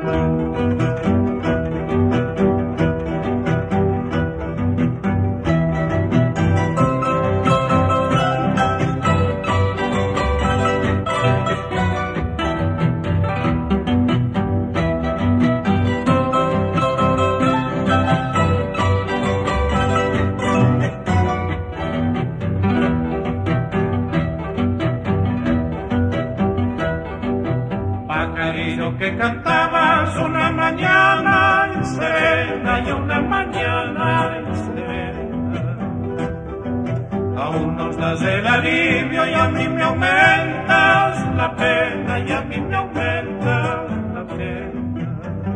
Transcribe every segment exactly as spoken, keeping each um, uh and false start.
Pajarillo que cantabas una mañana en serena y una mañana en serena, aún nos das el alivio y a mí me aumentas la pena, y a mí me aumentas la pena,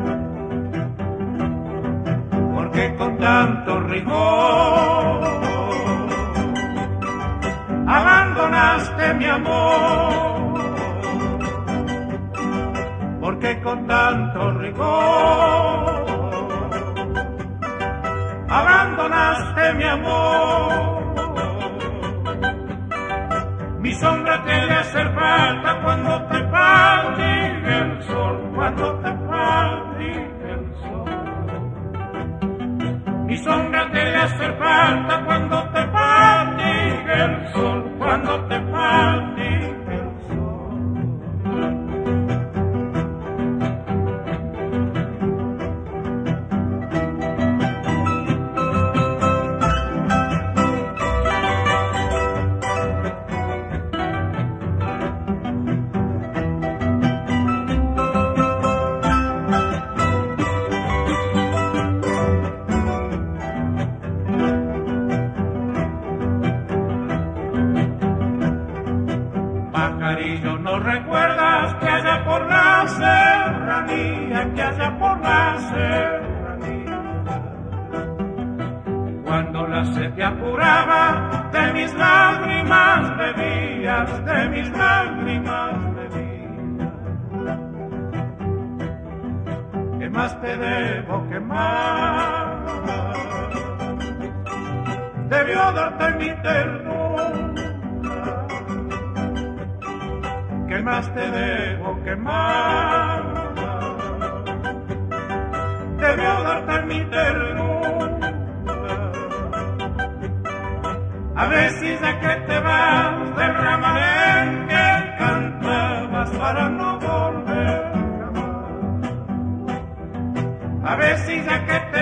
porque con tanto rigor abandonaste mi amor. Porque con tanto rigor abandonaste mi amor. Mi sombra te debe hacer falta cuando te fatigue el sol, cuando te fatigue el sol. Mi sombra te debe hacer falta cuando te fatigue el sol, cuando te fatigue el sol. Pajarillo, no recuerdas que allá por la serranía, que allá por la serranía, cuando la sed te apuraba, de mis lágrimas bebías, de mis lágrimas bebías. ¿Qué más te debo, qué más debió darte mi ternura? ¿Qué más te debo, qué más debió darte mi ternura? A veces ya que te vas derramaré que cantabas para no volver jamás. A veces ya que te